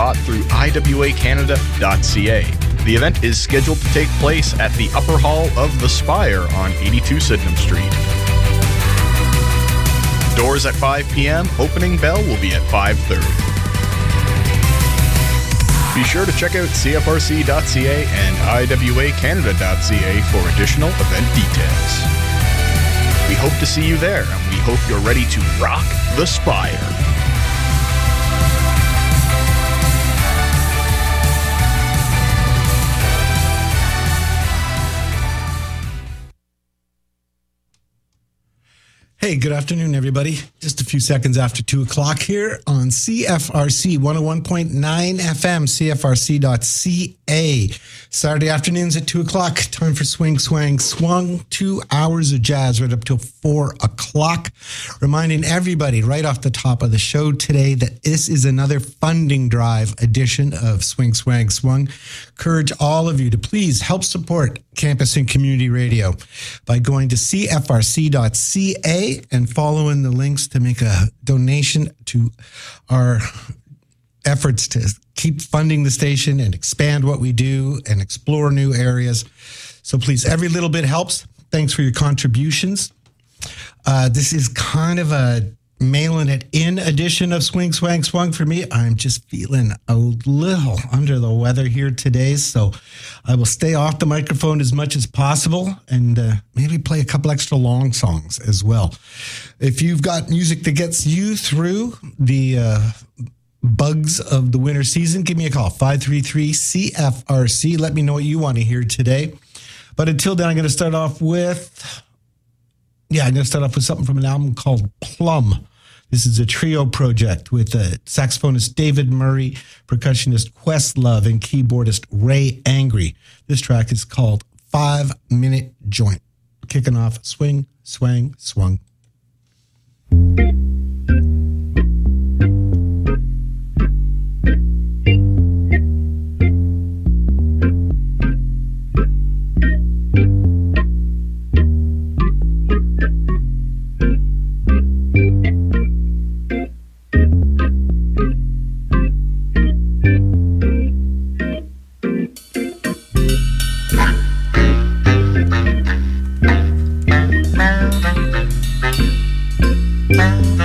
spot through iwacanada.ca. The event is scheduled to take place at the Upper Hall of the Spire on 82 Sydenham Street. Doors at 5 p.m., opening bell will be at 5:30. Be sure to check out cfrc.ca and iwacanada.ca for additional event details. We hope to see you there, and we hope you're ready to rock the Spire. Hey, good afternoon, everybody. Just a few seconds after 2 o'clock here on CFRC 101.9 FM, CFRC.ca. Saturday afternoons at 2 o'clock. Time for Swing, Swang, Swung. 2 hours of jazz right up till 4 o'clock. Reminding everybody right off the top of the show today that this is another funding drive edition of Swing, Swang, Swung. Encourage all of you to please help support Campus and Community Radio by going to CFRC.ca and following the links to make a donation to our efforts to keep funding the station and expand what we do and explore new areas. So please, every little bit helps. Thanks for your contributions. This is kind of a mailing it in edition of Swing, Swang, Swung for me. I'm just feeling a little under the weather here today, so I will stay off the microphone as much as possible and maybe play a couple extra long songs as well. If you've got music that gets you through the bugs of the winter season, give me a call, 533-CFRC. Let me know what you want to hear today. But until then, I'm going to start off with something from an album called Plum. This is a trio project with saxophonist David Murray, percussionist Questlove, and keyboardist Ray Angry. This track is called 5 Minute Joint. Kicking off Swing, Swang, Swung. Bye.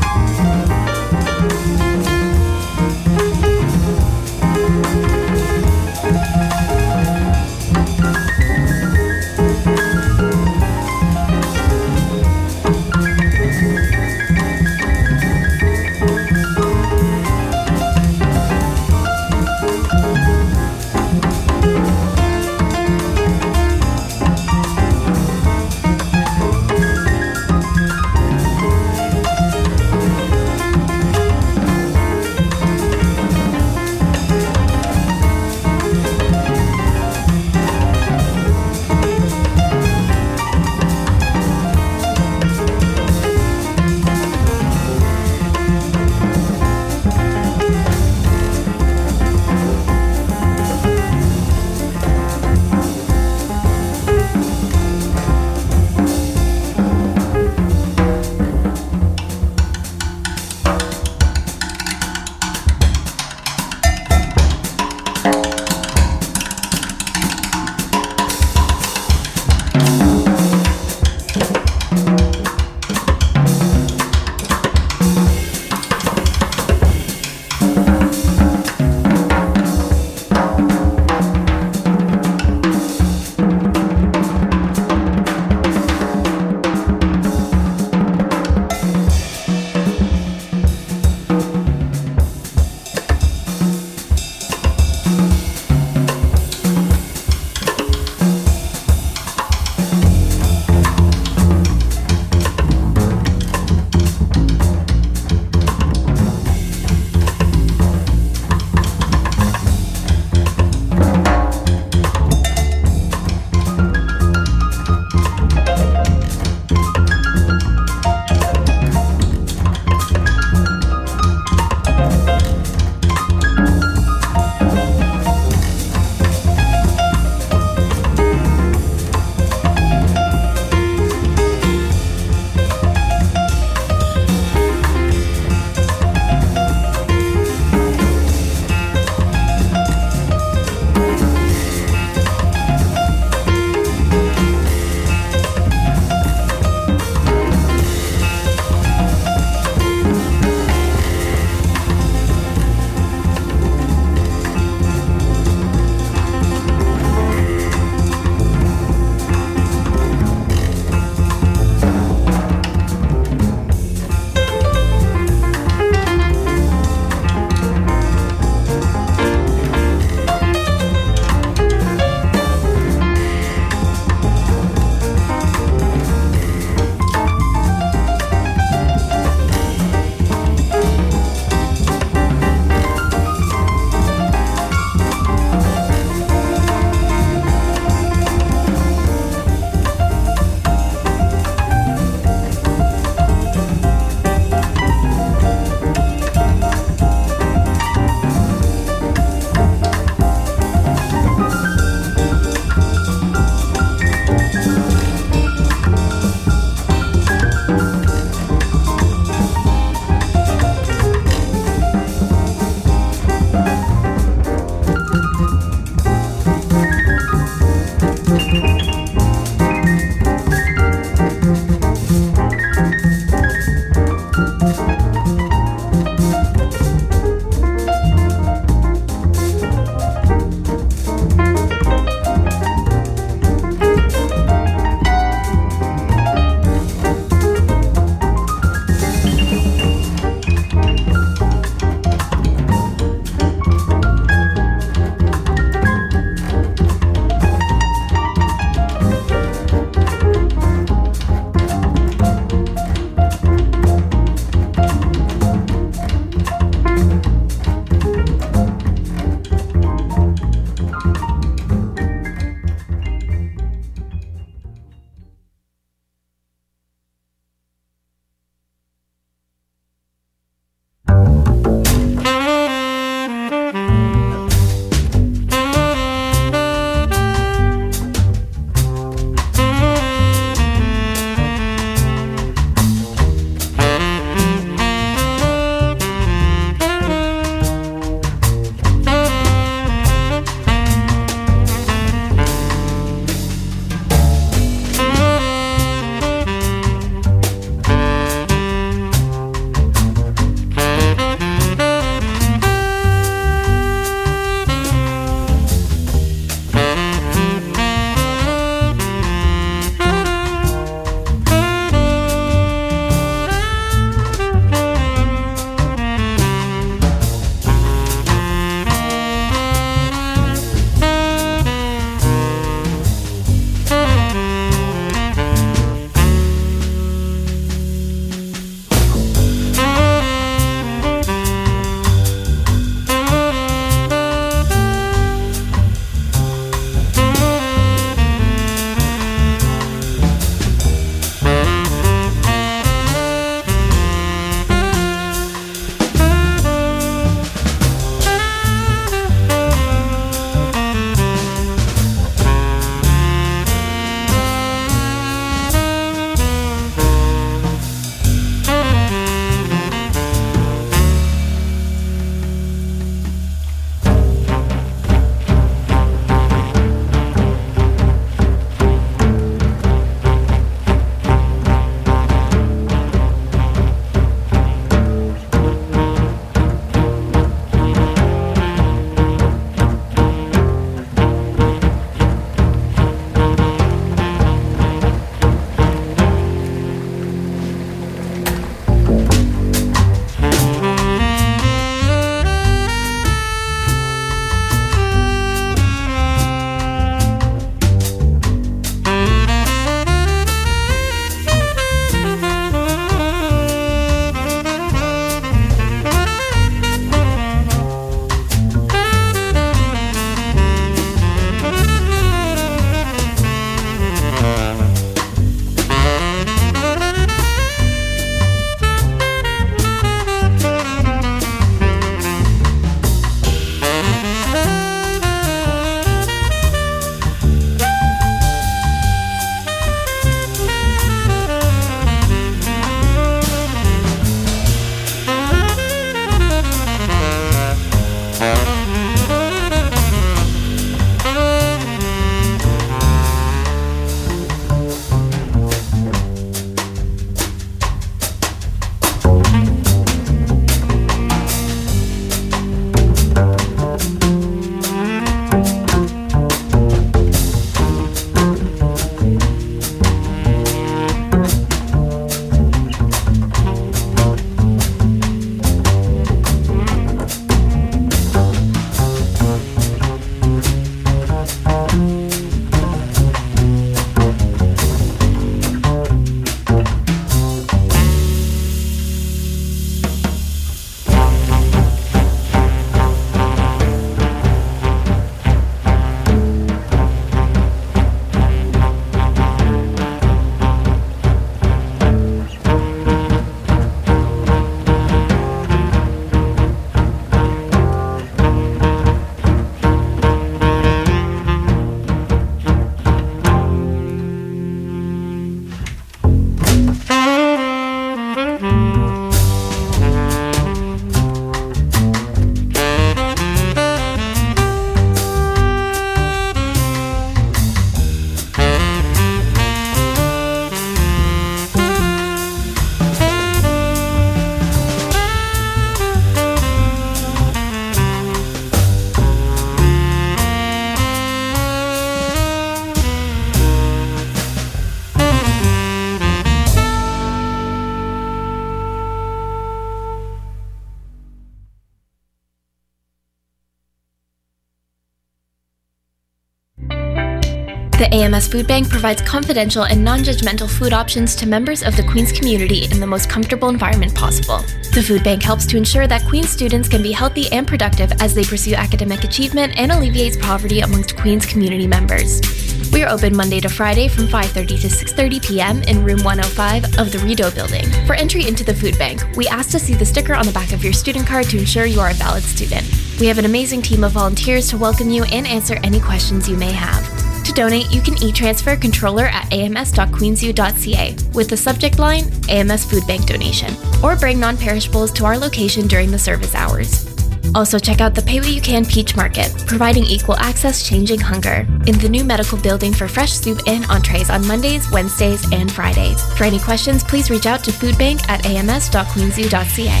The AMS Food Bank provides confidential and non-judgmental food options to members of the Queen's community in the most comfortable environment possible. The Food Bank helps to ensure that Queen's students can be healthy and productive as they pursue academic achievement and alleviates poverty amongst Queen's community members. We are open Monday to Friday from 5:30 to 6:30 p.m. in room 105 of the Rideau building. For entry into the Food Bank, we ask to see the sticker on the back of your student card to ensure you are a valid student. We have an amazing team of volunteers to welcome you and answer any questions you may have. To donate, you can e-transfer controller at ams.queensu.ca with the subject line AMS Food Bank donation, or bring non-perishables to our location during the service hours. Also check out the Pay What You Can Peach Market, providing equal access changing hunger, in the new medical building for fresh soup and entrees on Mondays, Wednesdays, and Fridays. For any questions, please reach out to foodbank at ams.queensu.ca.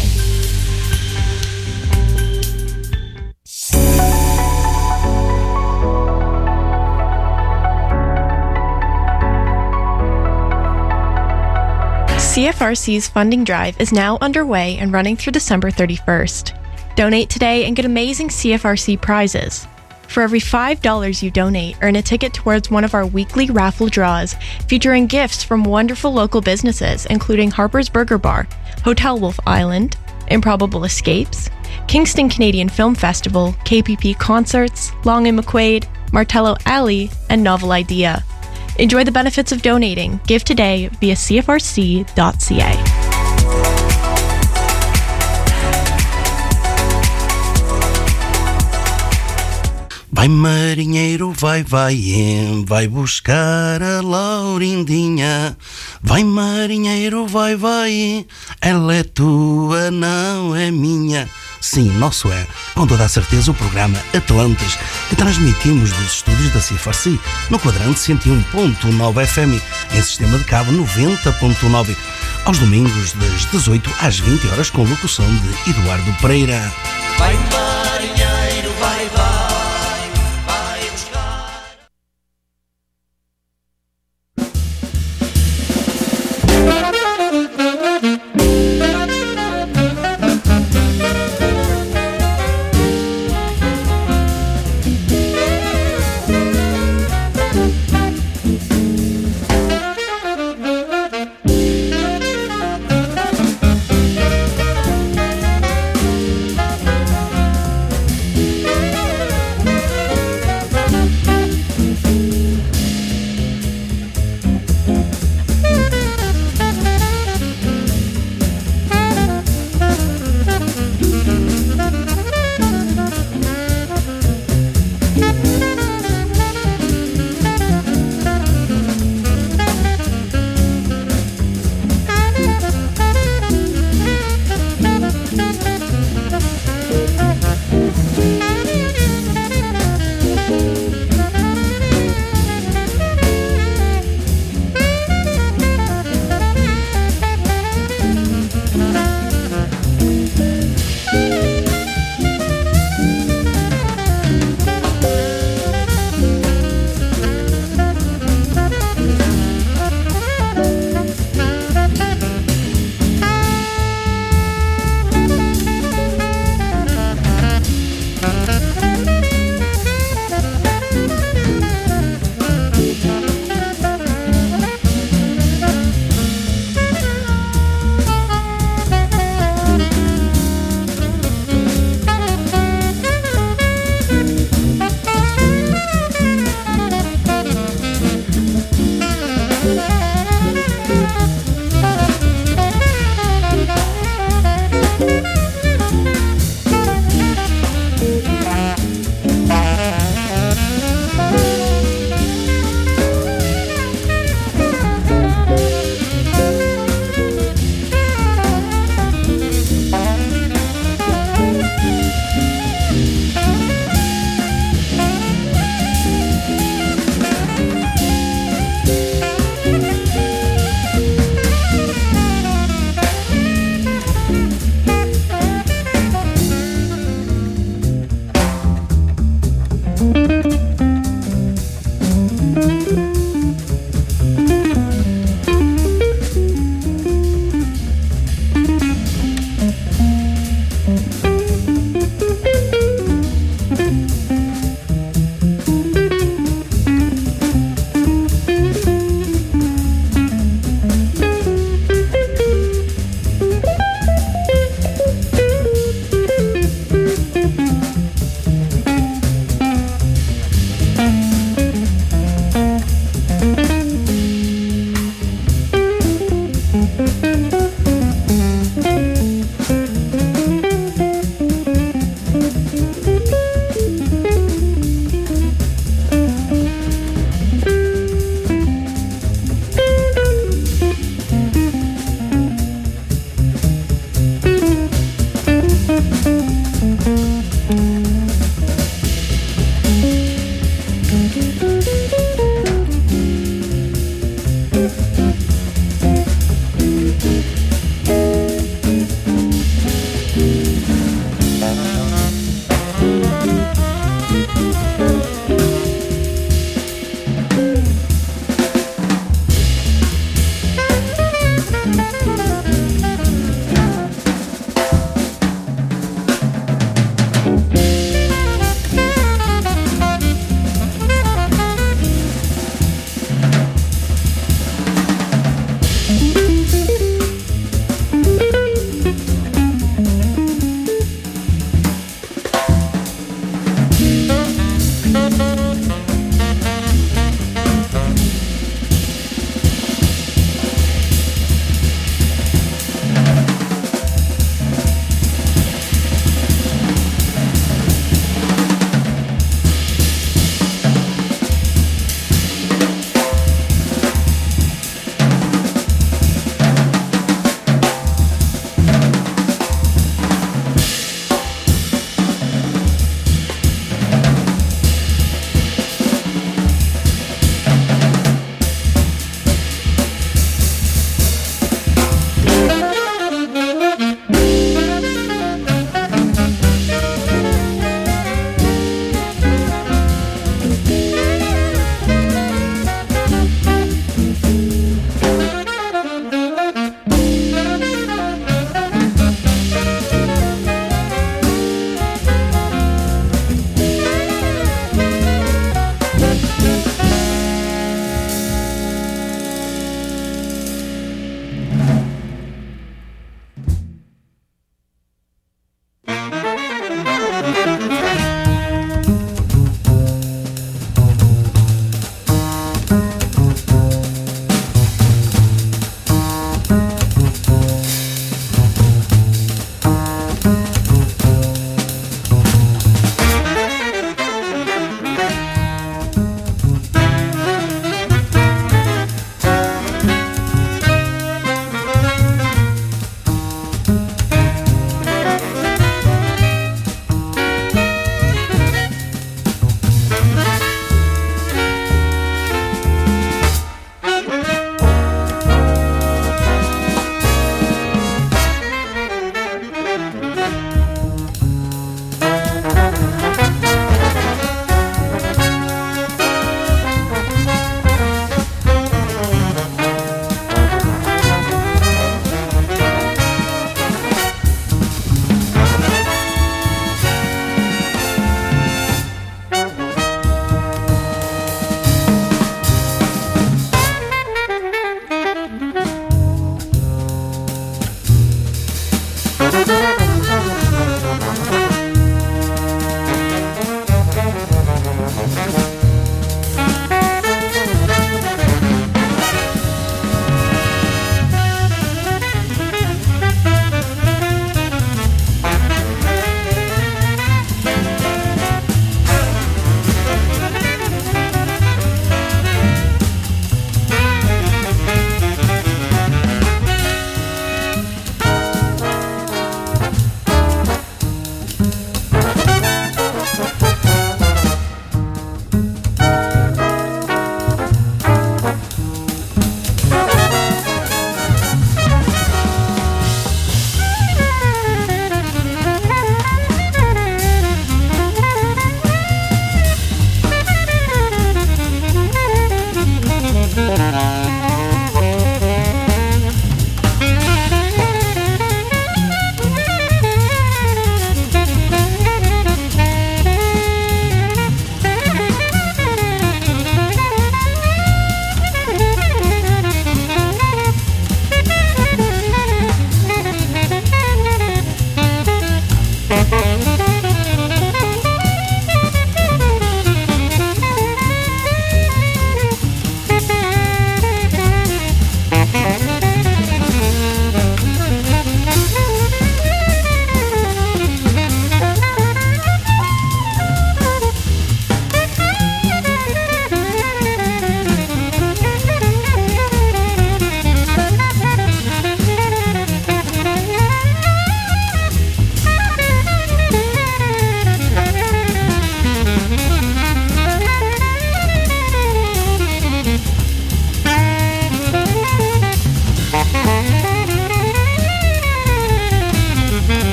CFRC's funding drive is now underway and running through December 31st. Donate today and get amazing CFRC prizes. For every $5 you donate, earn a ticket towards one of our weekly raffle draws featuring gifts from wonderful local businesses including Harper's Burger Bar, Hotel Wolf Island, Improbable Escapes, Kingston Canadian Film Festival, KPP Concerts, Long & McQuaid, Martello Alley, and Novel Idea. Enjoy the benefits of donating. Give today via cfrc.ca. Vai marinheiro, vai buscar a Laurindinha. Vai marinheiro, vai, ela é tua, não é minha. Sim, nosso é, com toda a certeza, o programa Atlantes, que transmitimos dos estúdios da CFRC, no quadrante 101.9 FM, em sistema de cabo 90.9, aos domingos das 18 às 20 horas, com locução de Eduardo Pereira. Vai marinheiro, vai buscar.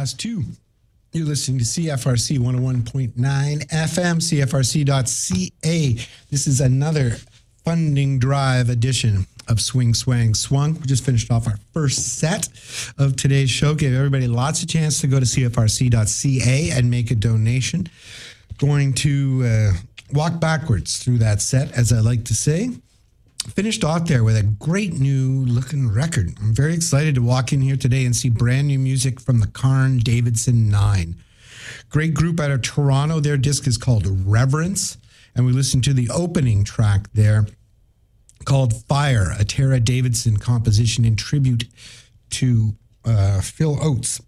past 2. You're listening to CFRC 101.9 FM, CFRC.ca. This is another funding drive edition of Swing, Swang, Swung. We just finished off our first set of today's show. Gave everybody lots of chance to go to CFRC.ca and make a donation. Going to walk backwards through that set, as I like to say. Finished off there with a great new looking record. I'm very excited to walk in here today and see brand new music from the Karn Davidson 9. Great group out of Toronto. Their disc is called Reverence. And we listened to the opening track there called Fire, a Tara Davidson composition in tribute to Phil Oates.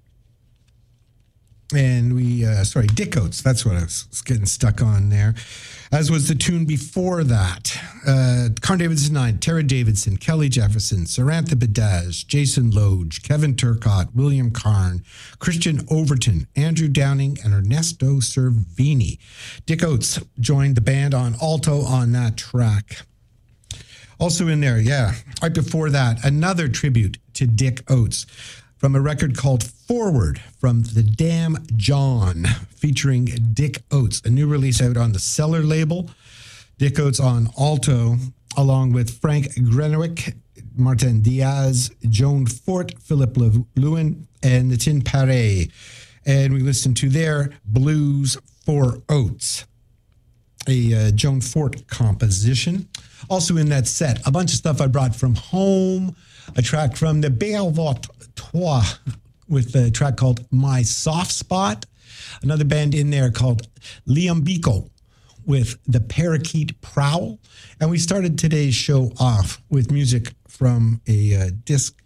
And Dick Oates. That's what I was getting stuck on there. As was the tune before that. Karn Davidson 9, Tara Davidson, Kelly Jefferson, Sarantha Badaj, Jason Loge, Kevin Turcotte, William Karn, Christian Overton, Andrew Downing, and Ernesto Cervini. Dick Oates joined the band on alto on that track. Also in there, right before that, another tribute to Dick Oates from a record called Forward from The Damn John, featuring Dick Oates, a new release out on the Cellar label. Dick Oates on alto, along with Frank Grenowick, Martin Diaz, Joan Fort, Philip Lewin, and the Tin Paret. And we listened to their Blues for Oates, a Joan Fort composition. Also in that set, a bunch of stuff I brought from home, a track from the Belvotois with a track called My Soft Spot. Another band in there called Liam Biko with the Parakeet Prowl. And we started today's show off with music from a disc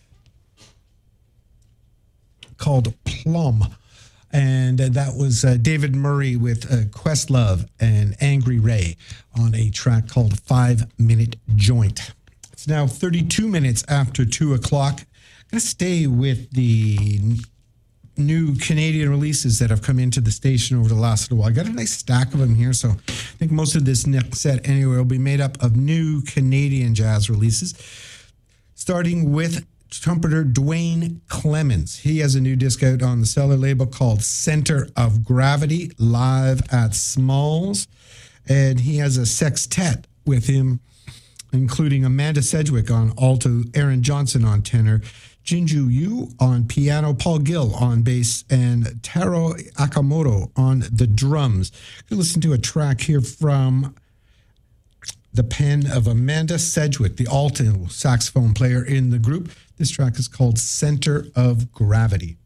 called Plum. And that was David Murray with Questlove and Angry Ray on a track called 5 Minute Joint. It's now 32 minutes after 2 o'clock. I'm going to stay with the new Canadian releases that have come into the station over the last little while. I got a nice stack of them here, so I think most of this next set anyway will be made up of new Canadian jazz releases, starting with trumpeter Dwayne Clemens. He has a new disc out on the Cellar label called Center of Gravity, live at Smalls, and he has a sextet with him, including Amanda Sedgwick on alto, Aaron Johnson on tenor, Jinju Yu on piano, Paul Gill on bass, and Taro Akamoto on the drums. You listen to a track here from the pen of Amanda Sedgwick, the alto saxophone player in the group. This track is called Center of Gravity.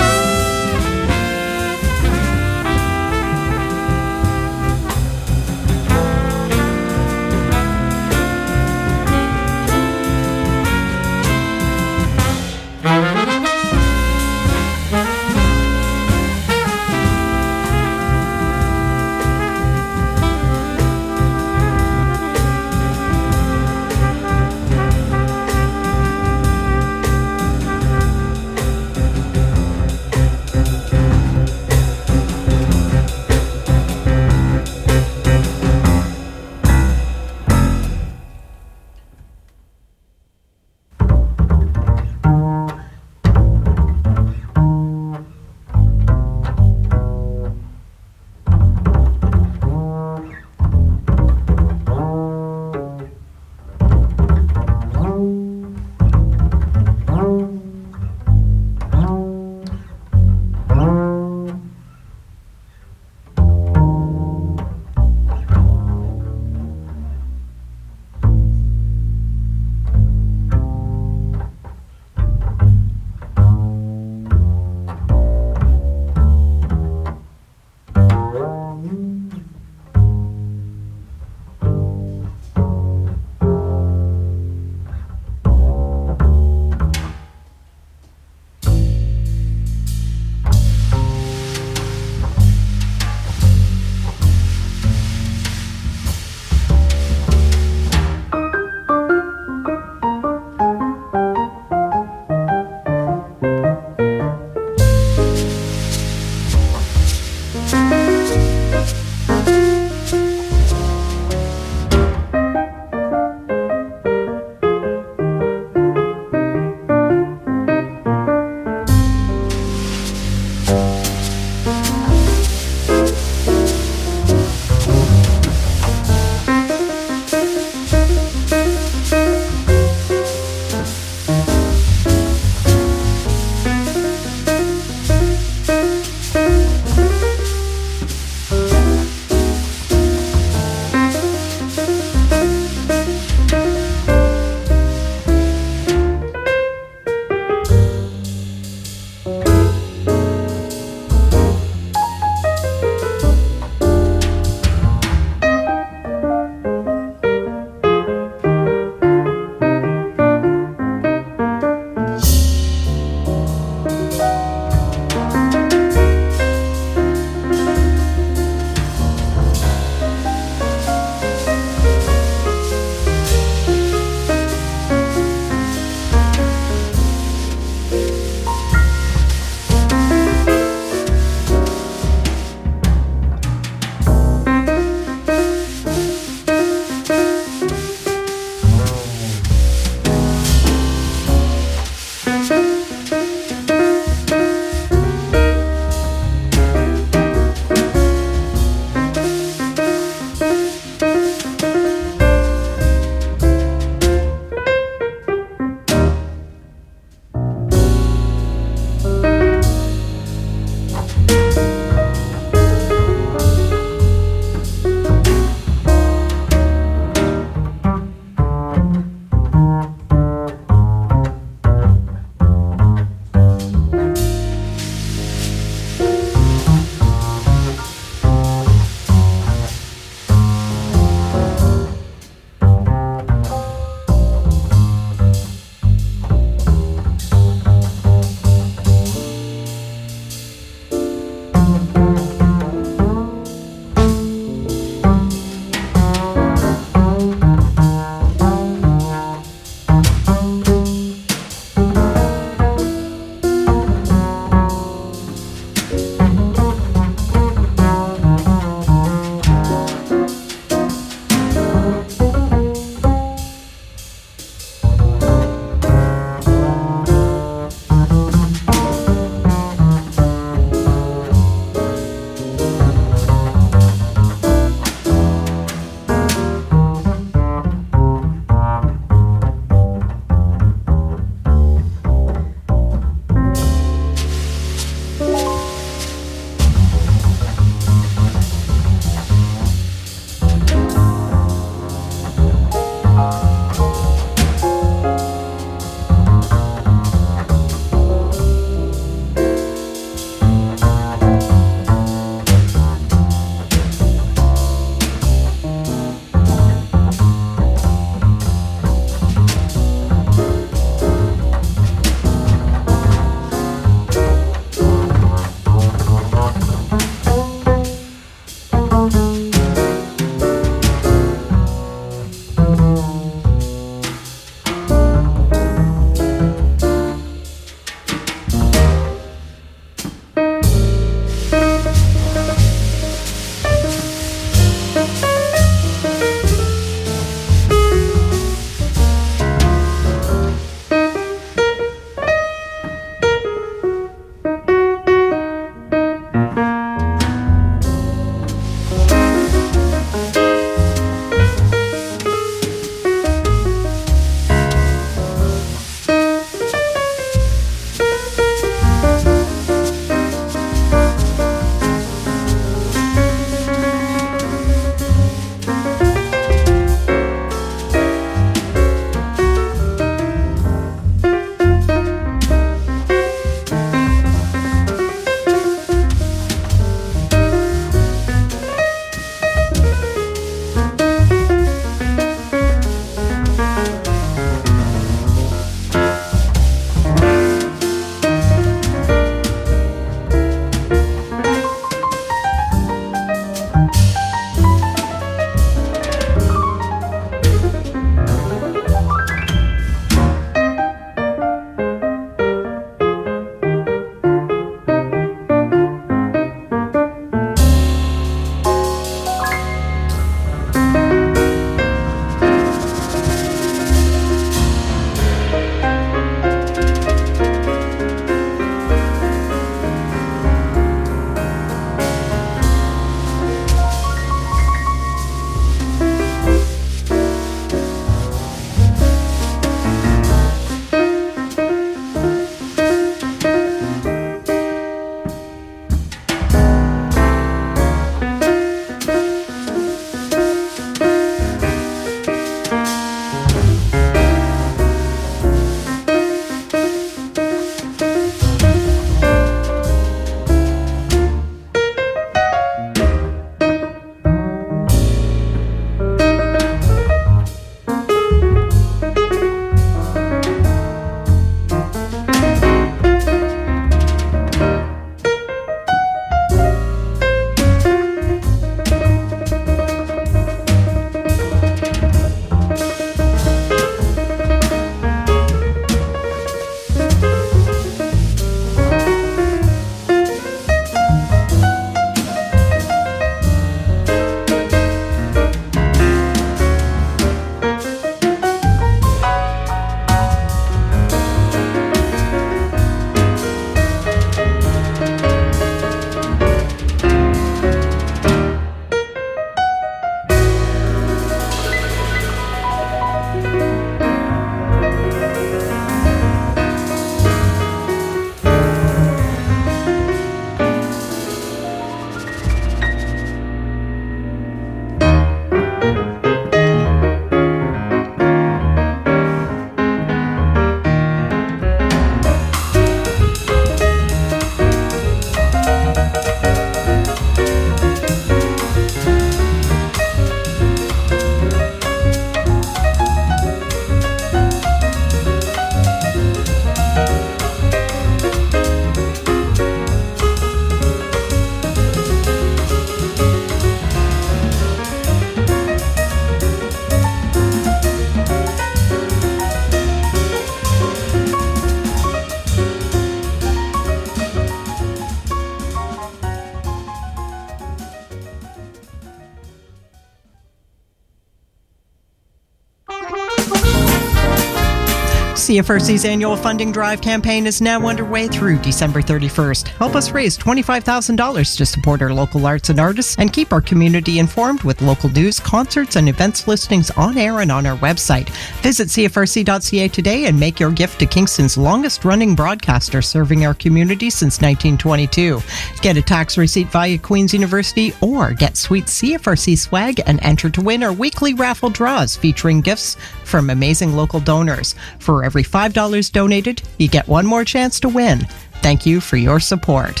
CFRC's annual funding drive campaign is now underway through December 31st. Help us raise $25,000 to support our local arts and artists and keep our community informed with local news, concerts, and events listings on air and on our website. Visit CFRC.ca today and make your gift to Kingston's longest-running broadcaster serving our community since 1922. Get a tax receipt via Queen's University or get sweet CFRC swag and enter to win our weekly raffle draws featuring gifts from amazing local donors. For every $5 donated, you get one more chance to win. Thank you for your support.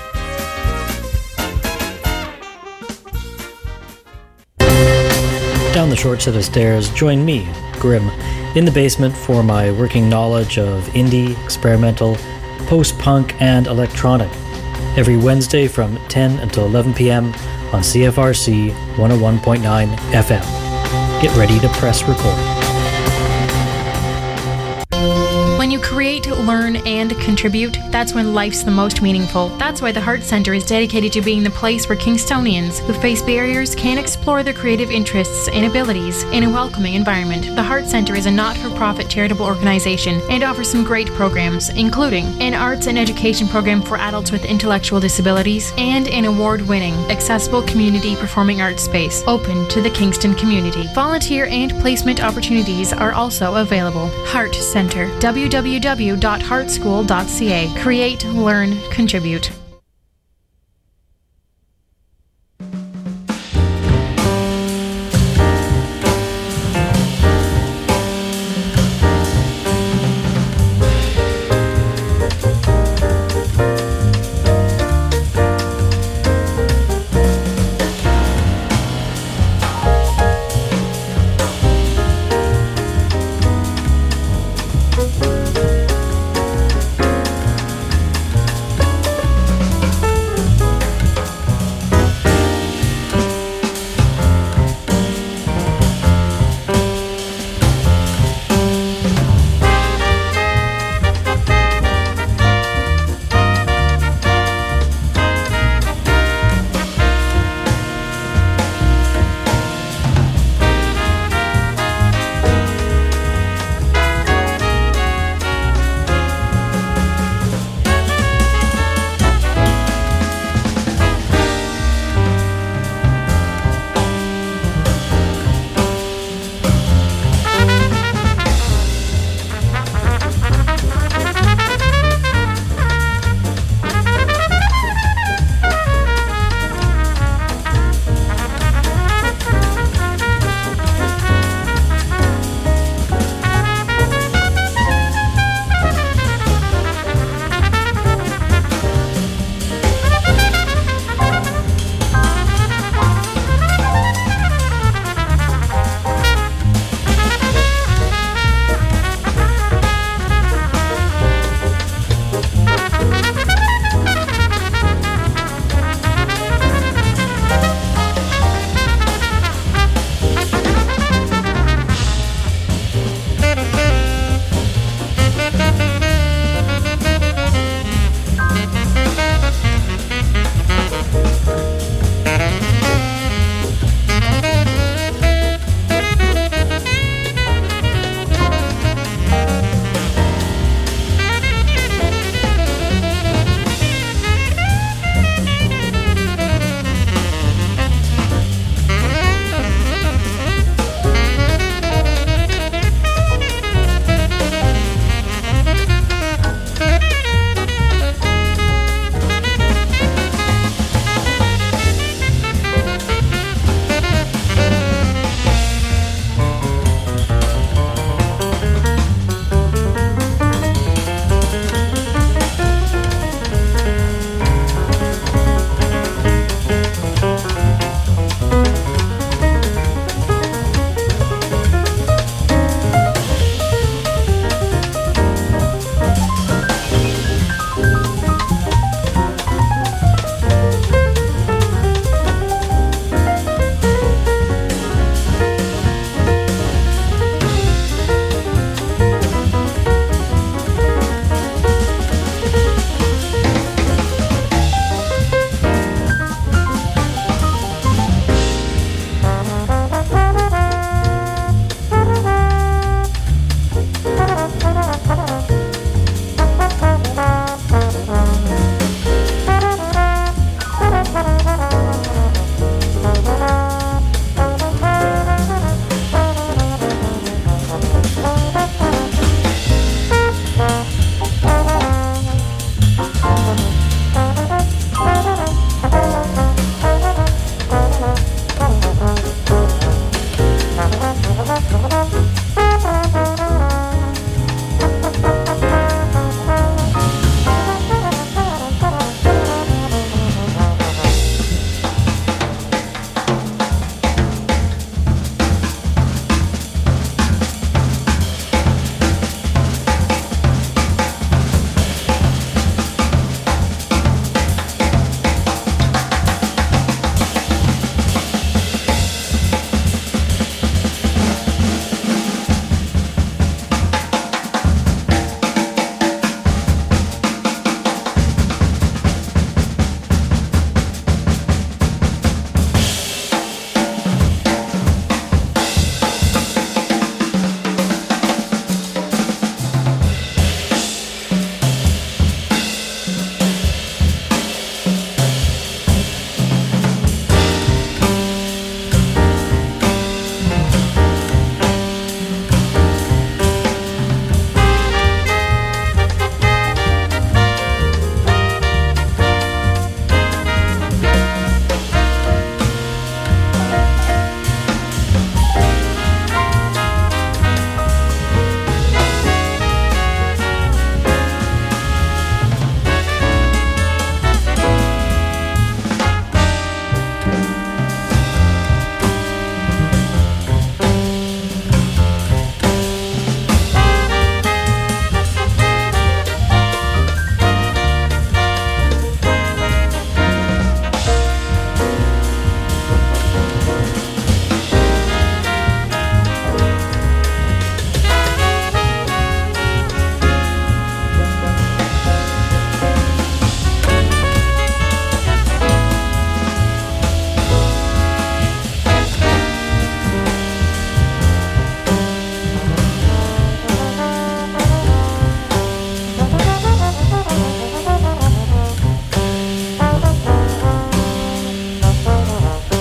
Down the short set of stairs, join me, Grim, in the basement for my working knowledge of indie, experimental, post-punk, and electronic. Every Wednesday from 10 until 11 p.m. on CFRC 101.9 FM. Get ready to press record. When you create, learn, and contribute, that's when life's the most meaningful. That's why the Heart Centre is dedicated to being the place where Kingstonians who face barriers can explore their creative interests and abilities in a welcoming environment. The Heart Centre is a not-for-profit charitable organisation and offers some great programs, including an arts and education program for adults with intellectual disabilities and an award-winning, accessible community performing arts space open to the Kingston community. Volunteer and placement opportunities are also available. Heart Centre, www.heartschool.ca. Create, learn, contribute.